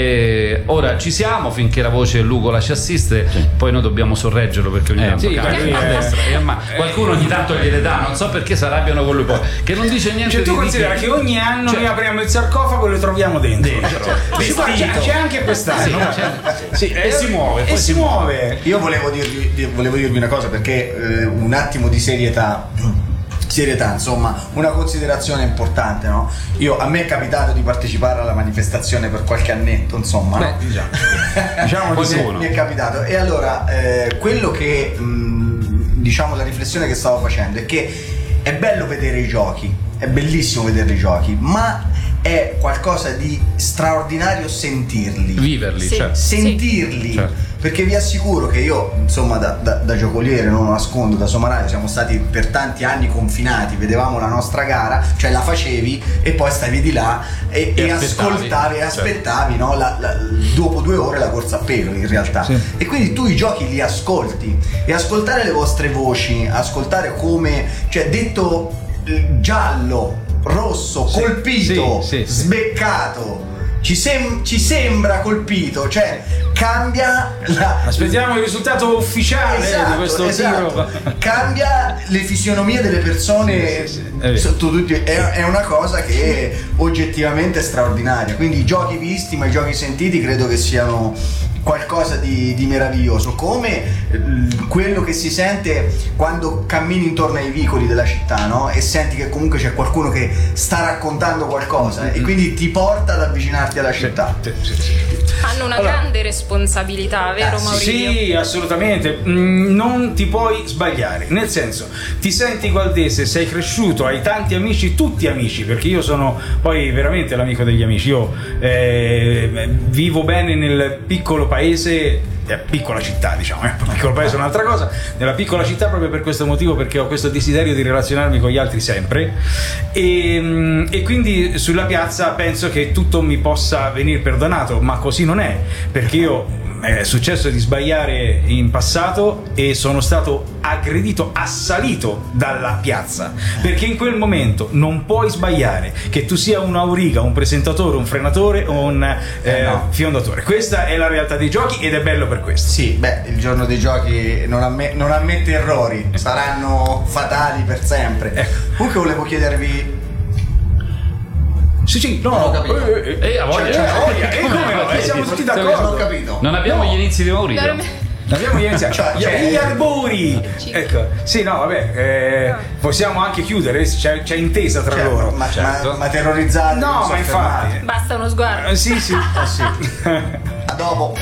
Speaker 6: E ora ci siamo finché la voce Lugola ci assiste, poi noi dobbiamo sorreggerlo perché ogni
Speaker 5: Eh,
Speaker 6: tanto
Speaker 5: sì,
Speaker 6: cambia
Speaker 5: lui
Speaker 6: a
Speaker 5: è-
Speaker 6: destra e a ma- qualcuno ogni tanto gliele dà, non so perché si arrabbiano con lui poi, che non dice niente
Speaker 5: Cioè, tu
Speaker 6: di
Speaker 5: considera che ogni anno
Speaker 6: Cioè-
Speaker 5: noi apriamo il sarcofago e lo troviamo dentro.
Speaker 6: Dentro.
Speaker 5: Sì, guarda, c'è, c'è anche quest'anno.
Speaker 6: Sì,
Speaker 5: no?
Speaker 6: c'è-
Speaker 5: Sì,
Speaker 6: e si muove,
Speaker 5: E
Speaker 6: poi
Speaker 5: si
Speaker 6: si
Speaker 5: muove.
Speaker 4: Io volevo dirvi, di- volevo dirvi una cosa, perché eh, un attimo di serietà. Serietà, insomma, una considerazione importante, no? Io, a me è capitato di partecipare alla manifestazione per qualche annetto, insomma, no?
Speaker 5: Beh, diciamo, diciamo di sì.
Speaker 4: mi, mi è capitato. E allora, eh, quello che mh, diciamo, la riflessione che stavo facendo è che è bello vedere i giochi, è bellissimo vedere i giochi, ma è qualcosa di straordinario sentirli,
Speaker 6: viverli,
Speaker 3: Sì.
Speaker 6: certo.
Speaker 4: sentirli.
Speaker 6: Certo.
Speaker 4: Perché vi assicuro che io, insomma, da, da, da giocoliere, non lo nascondo, da somaraio, siamo stati per tanti anni confinati, vedevamo la nostra gara, cioè la facevi e poi stavi di là e,
Speaker 6: E
Speaker 4: e
Speaker 6: aspettavi,
Speaker 4: ascoltavi e
Speaker 6: certo.
Speaker 4: aspettavi, no? la, la, dopo due ore la corsa a pelo in realtà.
Speaker 5: Sì.
Speaker 4: E quindi tu i giochi li ascolti, e ascoltare le vostre voci, ascoltare come, cioè detto eh, giallo, rosso,
Speaker 5: Sì,
Speaker 4: colpito,
Speaker 5: sì, sì, sì.
Speaker 4: sbeccato. Ci, sem- ci sembra colpito, cioè cambia la,
Speaker 5: Aspettiamo il risultato ufficiale
Speaker 4: Esatto,
Speaker 5: di questo
Speaker 4: esatto.
Speaker 5: tiro.
Speaker 4: Cambia le fisionomie delle persone,
Speaker 5: Sì, sì, sì, è vero.
Speaker 4: sotto tutti- è, è una cosa che è oggettivamente straordinaria. Quindi i giochi visti, ma i giochi sentiti credo che siano qualcosa di, di meraviglioso, come eh, quello che si sente quando cammini intorno ai vicoli della città, no? E senti che comunque c'è qualcuno che sta raccontando qualcosa e quindi ti porta ad avvicinarti alla città.
Speaker 5: Sì, sì, sì.
Speaker 3: Hanno una
Speaker 5: Allora-
Speaker 3: grande responsabilità, vero
Speaker 4: Ah, sì,
Speaker 3: Maurizio?
Speaker 5: Sì, assolutamente. Mm, non ti puoi sbagliare. Nel senso, ti senti gualdese, sei cresciuto, hai tanti amici, tutti amici, perché io sono poi veramente l'amico degli amici. Io eh, vivo bene nel piccolo paese, eh, piccola città, diciamo, eh, piccolo paese è un'altra cosa. Nella piccola città proprio per questo motivo, perché ho questo desiderio di relazionarmi con gli altri sempre. E, mm, e quindi sulla piazza penso che tutto mi possa venire perdonato, ma così non è, perché io è successo di sbagliare in passato e sono stato aggredito, assalito dalla piazza, perché in quel momento non puoi sbagliare, che tu sia un auriga, un presentatore, un frenatore o un eh,
Speaker 4: Eh, no.
Speaker 5: fiondatore. Questa è la realtà dei giochi ed è bello per questo.
Speaker 4: Sì, beh, il giorno dei giochi non, amme- non ammette errori, saranno fatali per sempre.
Speaker 5: Ecco.
Speaker 4: Comunque volevo chiedervi.
Speaker 5: Sì, sì, no,
Speaker 4: Non ho capito.
Speaker 5: eh, eh,
Speaker 6: Eh, a voglia.
Speaker 5: cioè, a voglia, eh, come no? Eh, siamo tutti
Speaker 4: Non ho
Speaker 5: d'accordo.
Speaker 4: capito.
Speaker 6: Non abbiamo gli inizi di Maurizio.
Speaker 3: Veramente-
Speaker 5: Abbiamo iniziato, cioè,
Speaker 4: Cioè,
Speaker 5: gli arbori. Ecco, sì, no, vabbè, eh, possiamo anche chiudere, c'è, c'è intesa tra
Speaker 4: Cioè,
Speaker 5: loro.
Speaker 4: ma,
Speaker 6: Certo.
Speaker 4: ma, ma terrorizzati?
Speaker 5: No,
Speaker 4: non
Speaker 5: ma
Speaker 4: so
Speaker 5: infatti.
Speaker 4: fermare.
Speaker 3: Basta uno sguardo.
Speaker 5: Eh, sì, sì, eh, sì.
Speaker 4: A dopo.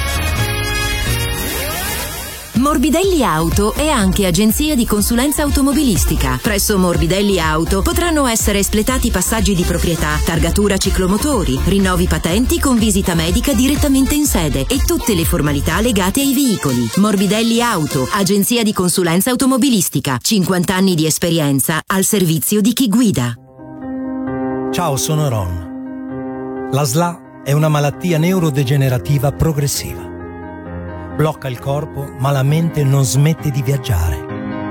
Speaker 16: Morbidelli Auto è anche agenzia di consulenza automobilistica. Presso Morbidelli Auto potranno essere espletati passaggi di proprietà, targatura ciclomotori, rinnovi patenti con visita medica direttamente in sede e tutte le formalità legate ai veicoli. Morbidelli Auto, agenzia di consulenza automobilistica. cinquanta anni di esperienza al servizio di chi guida.
Speaker 17: Ciao, sono Ron. La S L A è una malattia neurodegenerativa progressiva. Blocca il corpo, ma la mente non smette di viaggiare.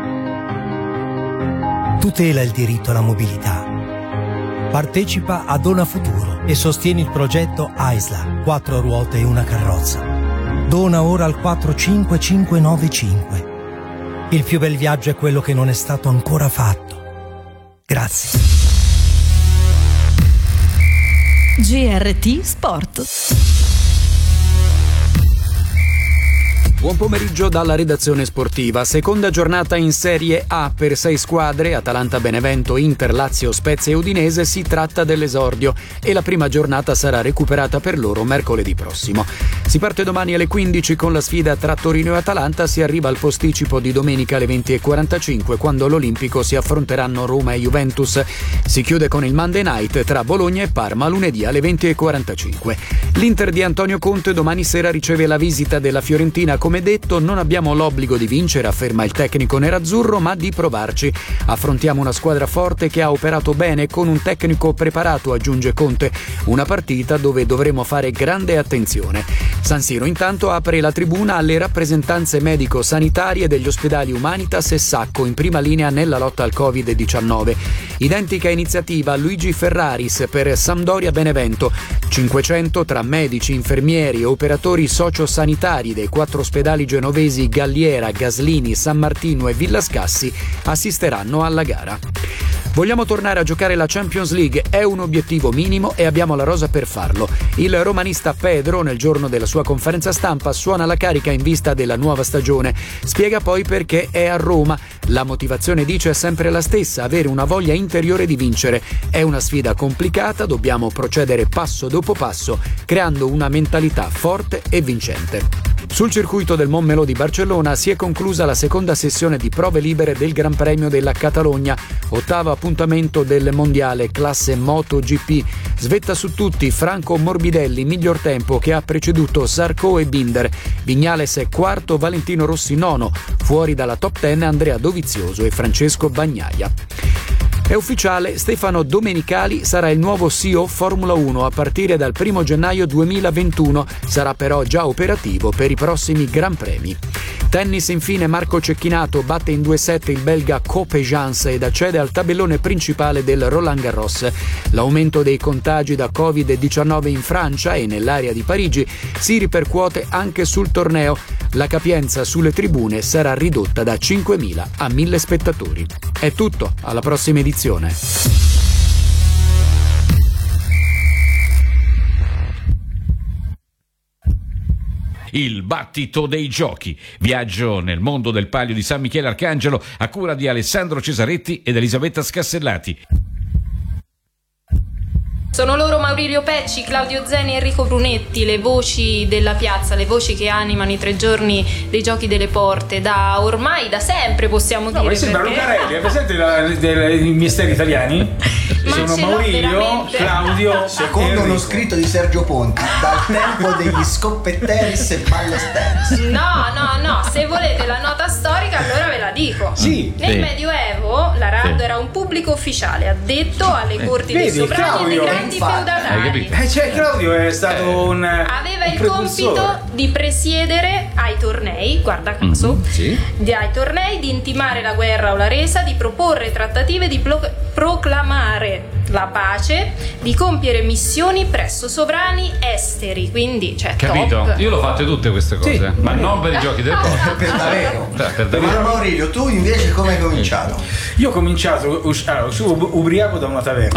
Speaker 17: Tutela il diritto alla mobilità. Partecipa a Dona Futuro e sostieni il progetto A I S L A, quattro ruote e una carrozza. Dona ora al quattro cinque cinque nove cinque. Il più bel viaggio è quello che non è stato ancora fatto. Grazie.
Speaker 9: G R T Sport.
Speaker 18: Buon pomeriggio dalla redazione sportiva. Seconda giornata in Serie A per sei squadre, Atalanta, Benevento, Inter, Lazio, Spezia e Udinese. Si tratta dell'esordio e la prima giornata sarà recuperata per loro mercoledì prossimo. Si parte domani alle quindici con la sfida tra Torino e Atalanta. Si arriva al posticipo di domenica alle venti e quarantacinque quando all'Olimpico si affronteranno Roma e Juventus. Si chiude con il Monday Night tra Bologna e Parma lunedì alle venti e quarantacinque. L'Inter di Antonio Conte domani sera riceve la visita della Fiorentina. Come detto, non abbiamo l'obbligo di vincere, afferma il tecnico nerazzurro, ma di provarci. Affrontiamo una squadra forte che ha operato bene con un tecnico preparato, aggiunge Conte. Una partita dove dovremo fare grande attenzione. San Siro intanto apre la tribuna alle rappresentanze medico-sanitarie degli ospedali Humanitas e Sacco in prima linea nella lotta al covid diciannove. Identica iniziativa Luigi Ferraris per Sampdoria Benevento. cinquecento tra medici, infermieri e operatori sociosanitari dei quattro ospedali genovesi Galliera, Gaslini, San Martino e Villascassi assisteranno alla gara. Vogliamo tornare a giocare la Champions League, è un obiettivo minimo e abbiamo la rosa per farlo. Il romanista Pedro, nel giorno della sua conferenza stampa, suona la carica in vista della nuova stagione. Spiega poi perché è a Roma. La motivazione, dice, è sempre la stessa, avere una voglia interiore di vincere. È una sfida complicata, dobbiamo procedere passo dopo passo, creando una mentalità forte e vincente. Sul circuito del Montmelò di Barcellona si è conclusa la seconda sessione di prove libere del Gran Premio della Catalogna, ottavo appuntamento del mondiale classe MotoGP. Svetta su tutti Franco Morbidelli, miglior tempo, che ha preceduto Zarco e Binder. Vignales è quarto, Valentino Rossi nono, fuori dalla top ten Andrea Dovizioso e Francesco Bagnaia. È ufficiale, Stefano Domenicali sarà il nuovo C E O Formula uno a partire dal primo gennaio duemilaventuno, sarà però già operativo per i prossimi Gran Premi. Tennis infine, Marco Cecchinato batte in due set il belga Copejans ed accede al tabellone principale del Roland Garros. L'aumento dei contagi da covid diciannove in Francia e nell'area di Parigi si ripercuote anche sul torneo. La capienza sulle tribune sarà ridotta da cinquemila a mille spettatori. È tutto, alla prossima edizione.
Speaker 2: Il battito dei giochi. Viaggio nel mondo del Palio di San Michele Arcangelo a cura di Alessandro Cesaretti ed Elisabetta Scassellati.
Speaker 3: Sono loro Maurizio Pecci, Claudio Zeni e Enrico Brunetti, le voci della piazza, le voci che animano i tre giorni dei Giochi delle Porte, da ormai, da sempre possiamo
Speaker 5: No,
Speaker 3: dire.
Speaker 5: ma sembra
Speaker 3: perché...
Speaker 5: Lucarelli, è presente la- del- i misteri italiani?
Speaker 3: Ma
Speaker 5: Sono
Speaker 3: ce l'ho
Speaker 5: Maurizio,
Speaker 3: veramente.
Speaker 5: Claudio,
Speaker 4: Secondo
Speaker 5: Enrico.
Speaker 4: uno scritto di Sergio Ponti, dal tempo degli scoppetteris e ballesteris.
Speaker 3: No, no, no, se volete la nota storica allora ve la dico.
Speaker 5: Sì.
Speaker 3: Nel
Speaker 5: Sì.
Speaker 3: Medioevo l'Araldo
Speaker 5: Sì.
Speaker 3: era un pubblico ufficiale, addetto alle corti dei
Speaker 5: Vedi,
Speaker 3: sovrani e dei
Speaker 5: Claudio,
Speaker 3: grandi
Speaker 5: infatti.
Speaker 3: feudalari.
Speaker 5: Eh, cioè, Claudio è stato un
Speaker 3: Aveva
Speaker 5: un
Speaker 3: il
Speaker 5: precursore.
Speaker 3: compito di presiedere ai tornei, guarda caso,
Speaker 2: Mm, sì.
Speaker 3: di, ai tornei, di intimare la guerra o la resa, di proporre trattative, di pro- proclamare la pace, di compiere missioni presso sovrani esteri, quindi cioè
Speaker 6: Capito?
Speaker 3: top.
Speaker 6: Io l'ho fatte tutte queste cose,
Speaker 5: Sì,
Speaker 6: ma non per i giochi del corpo.
Speaker 4: Per davvero.
Speaker 6: Per, per
Speaker 4: Ma
Speaker 6: davvero.
Speaker 4: Maurizio, tu invece come hai cominciato?
Speaker 5: Io ho cominciato, us- allora, uscivo ub- ubriaco da una taverna.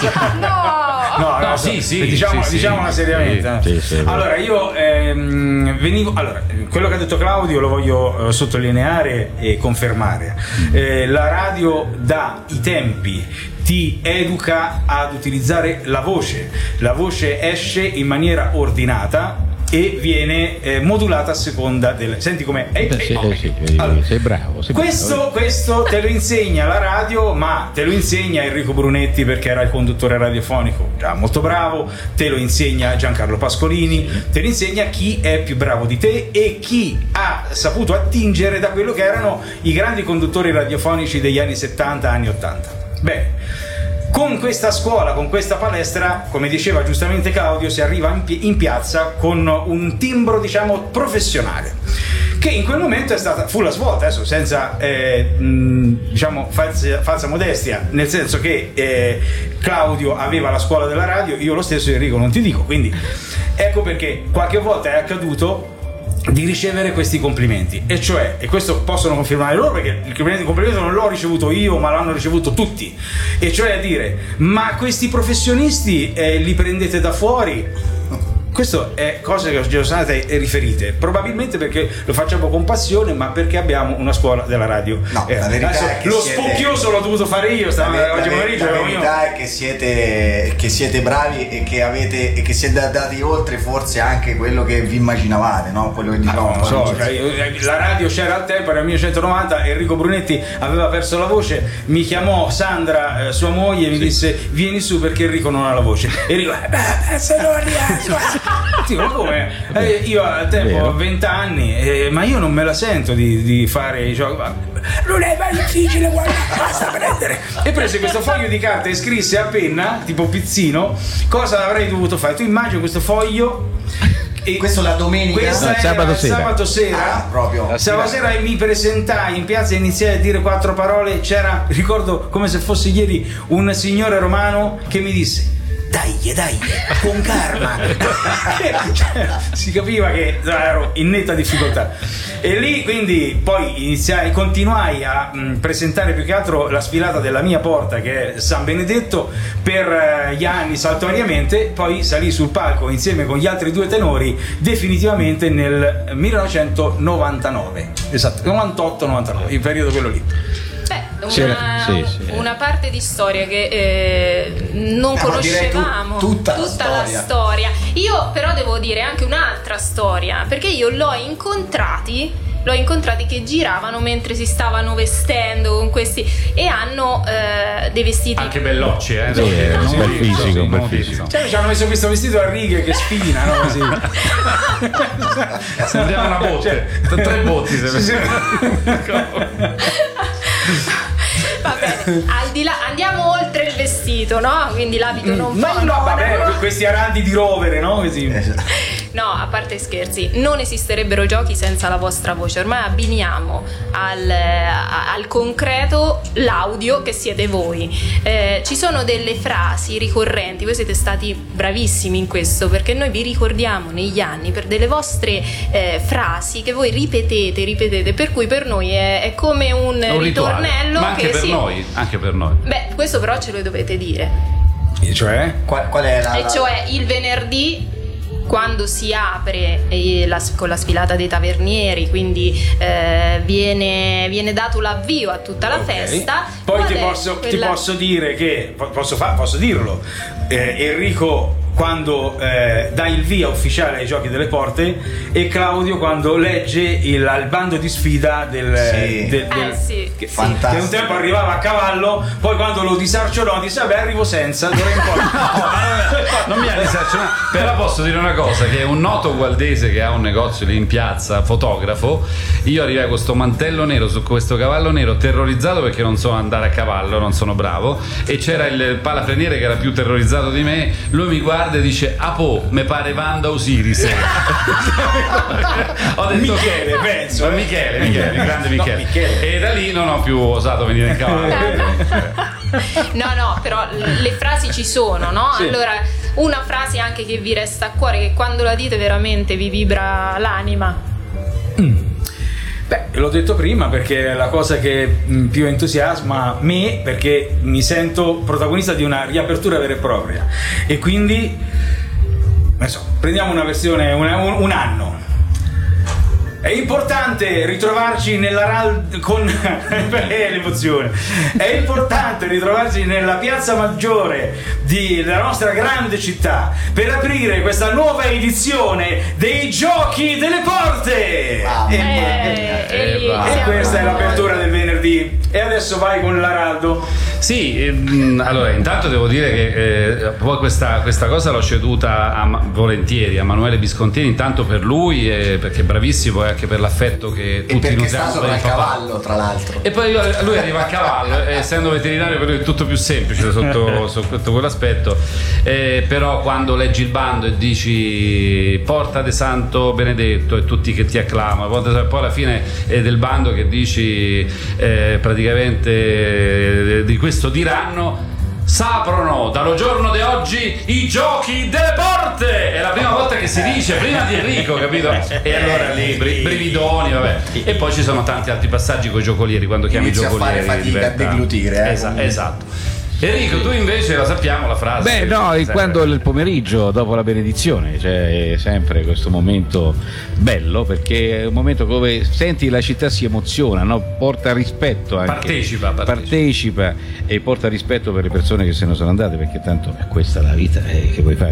Speaker 5: No,
Speaker 6: No, sì, sì,
Speaker 5: diciamo,
Speaker 6: sì,
Speaker 5: diciamola
Speaker 6: sì.
Speaker 5: seriamente.
Speaker 7: Sì, sì,
Speaker 5: allora, io ehm, venivo. Allora, quello che ha detto Claudio lo voglio eh, sottolineare e confermare. Eh, la radio dà i tempi, ti educa ad utilizzare la voce. La voce esce in maniera ordinata e viene eh, modulata a seconda del. Senti com'è? Ehi,
Speaker 7: Beh,
Speaker 5: ehi,
Speaker 7: sì,
Speaker 5: oh,
Speaker 7: eh, sì,
Speaker 5: ehi. Allora,
Speaker 7: sei bravo. Sei
Speaker 5: questo,
Speaker 7: bravo.
Speaker 5: questo te lo insegna la radio, ma te lo insegna Enrico Brunetti perché era il conduttore radiofonico, già molto bravo, te lo insegna Giancarlo Pascolini, te lo insegna chi è più bravo di te e chi ha saputo attingere da quello che erano i grandi conduttori radiofonici degli anni settanta, anni ottanta. Bene. Con questa scuola, con questa palestra, come diceva giustamente Claudio, si arriva in, pi- in piazza con un timbro, diciamo, professionale, che in quel momento è stata, fu la svolta, adesso senza eh, mh, diciamo falsa, falsa modestia, nel senso che eh, Claudio aveva la scuola della radio, io lo stesso Enrico non ti dico, quindi ecco perché qualche volta è accaduto di ricevere questi complimenti, e cioè, e questo possono confermare loro perché il complimento non l'ho ricevuto io ma l'hanno ricevuto tutti, e cioè a dire: ma questi professionisti eh, li prendete da fuori? Questo è cose che ci sono state riferite, probabilmente perché lo facciamo con passione, ma perché abbiamo una scuola della radio.
Speaker 4: No,
Speaker 5: Eh,
Speaker 4: la verità
Speaker 5: adesso
Speaker 4: è che
Speaker 5: lo
Speaker 4: siete-
Speaker 5: spocchioso l'ho dovuto fare io
Speaker 4: La,
Speaker 5: stavo,
Speaker 4: ve-
Speaker 5: oggi
Speaker 4: la ve-
Speaker 5: pomeriggio
Speaker 4: la
Speaker 5: ero io.
Speaker 4: verità è che siete, che siete bravi e che avete e che siete andati oltre forse anche quello che vi immaginavate, no? Quello che dicevamo.
Speaker 5: Non so, cioè, io- la radio c'era al tempo, era il millenovecentovananta, Enrico Brunetti aveva perso la voce, mi chiamò Sandra, eh, sua moglie, e mi disse: vieni su perché Enrico non ha la voce. E Enrico, eh, beh, se non riesco. Sì, ma come? Eh, io al tempo
Speaker 7: Vero.
Speaker 5: ho venti anni, eh, ma io non me la sento di, di fare i giochi. Ma non è mai difficile, guarda, basta prendere. E prese questo foglio di carta e scrisse a penna, tipo pizzino, cosa avrei dovuto fare. Tu immagini questo foglio. E
Speaker 4: questo la domenica?
Speaker 5: Questa
Speaker 7: No,
Speaker 5: era
Speaker 7: sabato sera.
Speaker 5: sabato sera.
Speaker 4: Ah, proprio.
Speaker 5: Sabato sera mi presentai in piazza e iniziai a dire quattro parole. C'era, ricordo come se fosse ieri, un signore romano che mi disse: dai, dai, con calma. Cioè, si capiva che ero in netta difficoltà. E lì quindi poi iniziai, continuai a mh, presentare più che altro la sfilata della mia porta, che è San Benedetto, per eh, gli anni saltuariamente. Poi salì sul palco insieme con gli altri due tenori definitivamente nel millenovecentonovantanove, esatto, novantotto novantanove, il periodo quello lì.
Speaker 3: Beh,
Speaker 7: C'era-
Speaker 3: una,
Speaker 7: sì, sì.
Speaker 3: una parte di storia che eh, non
Speaker 4: Eh, ma direi tu-
Speaker 3: conoscevamo.
Speaker 4: tutta la
Speaker 3: la
Speaker 4: storia.
Speaker 3: storia. Io però devo dire anche un'altra storia, perché io l'ho incontrati l'ho incontrati che giravano mentre si stavano vestendo con questi, e hanno eh, dei vestiti
Speaker 6: Anche bellocci, eh.
Speaker 7: Sì, è un bel fisico, un bel
Speaker 6: non
Speaker 7: fisico.
Speaker 6: dico.
Speaker 5: Cioè, ci hanno messo questo vestito a righe che spina, no? Così.
Speaker 6: Sembriamo una botte, tre botti se
Speaker 5: Sì, sì.
Speaker 3: Va bene, al di là, andiamo oltre il vestito, no? Quindi l'abito non
Speaker 5: No,
Speaker 3: fa
Speaker 5: no,
Speaker 3: onore,
Speaker 5: vabbè,
Speaker 3: no?
Speaker 5: questi aranti di rovere, no? Così.
Speaker 3: No, a parte scherzi, non esisterebbero giochi senza la vostra voce. Ormai abbiniamo al, a- al concreto l'audio che siete voi. Eh, ci sono delle frasi ricorrenti, voi siete stati bravissimi in questo, perché noi vi ricordiamo negli anni per delle vostre eh, frasi che voi ripetete, ripetete, per cui per noi è, è come un,
Speaker 6: È un rituale,
Speaker 3: ritornello
Speaker 6: ma anche
Speaker 3: che
Speaker 6: per
Speaker 3: sì.
Speaker 6: noi, anche per noi.
Speaker 3: Beh, questo però ce lo dovete dire.
Speaker 5: E cioè?
Speaker 4: Qual, qual è la,
Speaker 3: E cioè il venerdì, quando si apre eh, la- con la sfilata dei tavernieri, quindi eh, viene, viene dato l'avvio a tutta la
Speaker 5: Ok.
Speaker 3: festa.
Speaker 5: Poi
Speaker 3: Qual
Speaker 5: ti
Speaker 3: è
Speaker 5: posso, ti
Speaker 3: quella-
Speaker 5: posso dire che po- posso, fa- posso dirlo. Eh, Enrico quando eh, dà il via ufficiale ai giochi delle porte, e Claudio quando legge il, il bando di sfida del,
Speaker 4: Sì.
Speaker 5: del- del-
Speaker 3: Eh, sì,
Speaker 5: che,
Speaker 3: sì.
Speaker 5: che un tempo arrivava a cavallo, poi quando lo disarcionò disse vabbè arrivo senza, d'ora in poi
Speaker 6: Non mi ha disarcionato, però posso dire una cosa, che un noto gualdese che ha un negozio lì in piazza, fotografo, io arrivai con questo mantello nero su questo cavallo nero, terrorizzato perché non so andare a cavallo, non sono bravo, e c'era il palafreniere che era più terrorizzato di me, lui mi guarda guarda e dice Apo, me pare Wanda Osiris. Ho detto
Speaker 5: Michele, penso.
Speaker 6: Ma Michele, Michele, il grande Michele.
Speaker 5: No, Michele.
Speaker 6: E da lì non ho più osato venire in cavallo.
Speaker 3: No, no, però le frasi ci sono, no?
Speaker 5: Sì.
Speaker 3: Allora, una frase anche che vi resta a cuore, che quando la dite veramente vi vibra l'anima.
Speaker 5: Beh, l'ho detto prima perché è la cosa che mh, più entusiasma me, perché mi sento protagonista di una riapertura vera e propria. E quindi, non so, prendiamo una versione, una- un, un anno. È importante ritrovarci nella R A L con è l'emozione. È importante ritrovarci nella piazza maggiore di- della nostra grande città per aprire questa nuova edizione dei Giochi delle Porte.
Speaker 4: Mamma
Speaker 5: e,
Speaker 3: Eh, e lì
Speaker 5: e
Speaker 3: siamo-
Speaker 5: questa è l'apertura del venerdì. E adesso vai con l'Araldo.
Speaker 6: Sì, ehm, allora intanto devo dire che eh, poi questa, questa cosa l'ho ceduta a Ma- volentieri a Emanuele Viscontini, intanto per lui e perché è bravissimo e anche per l'affetto che
Speaker 4: E
Speaker 6: tutti
Speaker 4: perché
Speaker 6: nutriamo
Speaker 4: sta
Speaker 6: per
Speaker 4: sopra
Speaker 6: il
Speaker 4: il
Speaker 6: papà.
Speaker 4: cavallo, tra l'altro.
Speaker 6: E poi io- lui arriva a cavallo, e essendo veterinario per lui è tutto più semplice sotto, sotto quell'aspetto. Eh, però quando leggi il bando e dici porta de Santo Benedetto e tutti che ti acclamano, porta de- poi alla fine è del bando che dici eh, praticamente eh, di questo diranno s'aprono dallo giorno di oggi i Giochi delle Porte, è la prima volta che si dice prima di Enrico, capito? E allora lì bri- brividoni, vabbè. E poi ci sono tanti altri passaggi con i giocolieri, quando chiami i
Speaker 4: Inizia a
Speaker 6: giocolieri
Speaker 4: fare fatica a
Speaker 6: diventa-
Speaker 4: deglutire, eh,
Speaker 6: Esa-
Speaker 4: comunque.
Speaker 6: esatto. Enrico, tu invece la sappiamo la frase.
Speaker 7: Beh, no,
Speaker 6: Sempre.
Speaker 7: quando il pomeriggio dopo la benedizione c'è sempre questo momento bello, perché è un momento dove senti la città si emoziona, no? Porta rispetto anche.
Speaker 6: Partecipa, partecipa.
Speaker 7: partecipa e porta rispetto per le persone che se ne sono andate, perché tanto è questa la vita eh, che vuoi fare.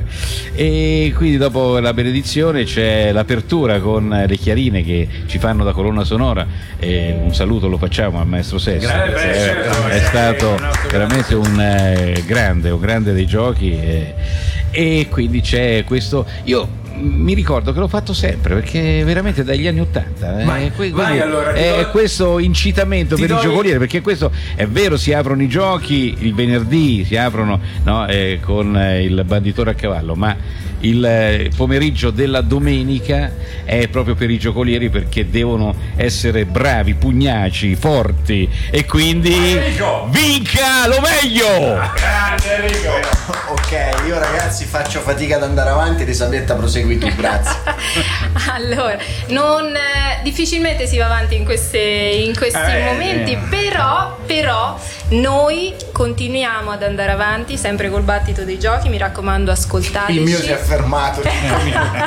Speaker 7: E quindi dopo la benedizione c'è l'apertura con le chiarine che ci fanno da colonna sonora, e un saluto lo facciamo al maestro Sesto.
Speaker 5: Grazie,
Speaker 7: perché
Speaker 5: beh,
Speaker 7: è,
Speaker 5: certo,
Speaker 7: è
Speaker 5: eh,
Speaker 7: stato
Speaker 5: il nostro
Speaker 7: veramente un eh, grande, un grande dei giochi, eh, e quindi c'è questo. Io mi ricordo che l'ho fatto sempre perché veramente dagli anni ottanta eh,
Speaker 5: Vai,
Speaker 7: que-
Speaker 5: vai,
Speaker 7: quindi
Speaker 5: allora, ti
Speaker 7: è
Speaker 5: do-
Speaker 7: questo incitamento
Speaker 5: ti
Speaker 7: per
Speaker 5: do
Speaker 7: i
Speaker 5: i-
Speaker 7: giocolieri, perché questo è vero, si aprono i giochi il venerdì, si aprono, no, eh, con eh, il banditore a cavallo, ma il eh, pomeriggio della domenica è proprio per i giocolieri, perché devono essere bravi, pugnaci, forti, e quindi
Speaker 6: Enrico!
Speaker 7: vinca lo meglio.
Speaker 6: Grande Enrico!
Speaker 4: Ok, io ragazzi faccio fatica ad andare avanti, Elisabetta prosegui tu, grazie.
Speaker 3: Allora, non, eh, difficilmente si va avanti in, queste, in questi
Speaker 5: Eh,
Speaker 3: momenti,
Speaker 5: eh.
Speaker 3: però, però noi continuiamo ad andare avanti sempre col battito dei giochi, mi raccomando ascoltateci.
Speaker 4: Il mio si è fermato cinque minuti.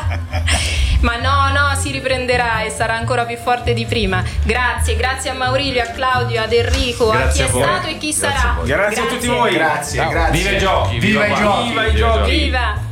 Speaker 3: Ma no, no, si riprenderà e sarà ancora più forte di prima. Grazie, grazie a Maurilio, a Claudio, ad Enrico,
Speaker 6: Grazie
Speaker 3: a chi
Speaker 6: a
Speaker 3: è
Speaker 6: voi.
Speaker 3: stato e chi
Speaker 6: Grazie
Speaker 3: sarà.
Speaker 6: a voi.
Speaker 5: Grazie a tutti voi.
Speaker 4: Grazie,
Speaker 7: Ciao.
Speaker 4: grazie.
Speaker 6: Viva i giochi!
Speaker 4: Viva i
Speaker 6: qua.
Speaker 4: giochi.
Speaker 5: Viva i giochi.
Speaker 3: Viva!